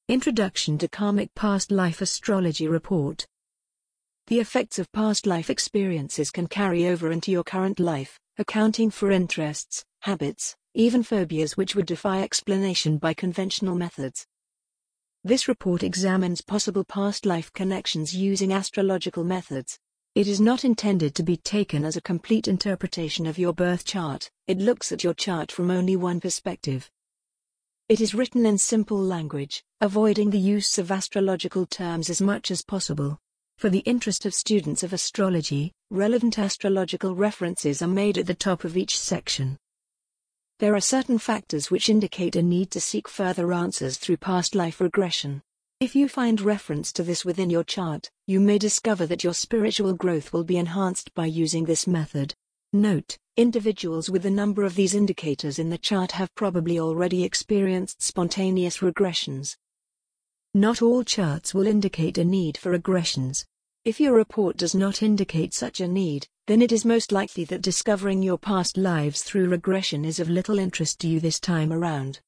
Introduction to Karmic Past Life Astrology Report. The effects of past life experiences can carry over into your current life, accounting for interests, habits, even phobias which would defy explanation by conventional methods. This report examines possible past life connections using astrological methods. It is not intended to be taken as a complete interpretation of your birth chart. It looks at your chart from only one perspective. It is written in simple language, avoiding the use of astrological terms as much as possible. For the interest of students of astrology, relevant astrological references are made at the top of each section. There are certain factors which indicate a need to seek further answers through past life regression. If you find reference to this within your chart, you may discover that your spiritual growth will be enhanced by using this method. Note: individuals with a number of these indicators in the chart have probably already experienced spontaneous regressions. Not all charts will indicate a need for regressions. If your report does not indicate such a need, then it is most likely that discovering your past lives through regression is of little interest to you this time around.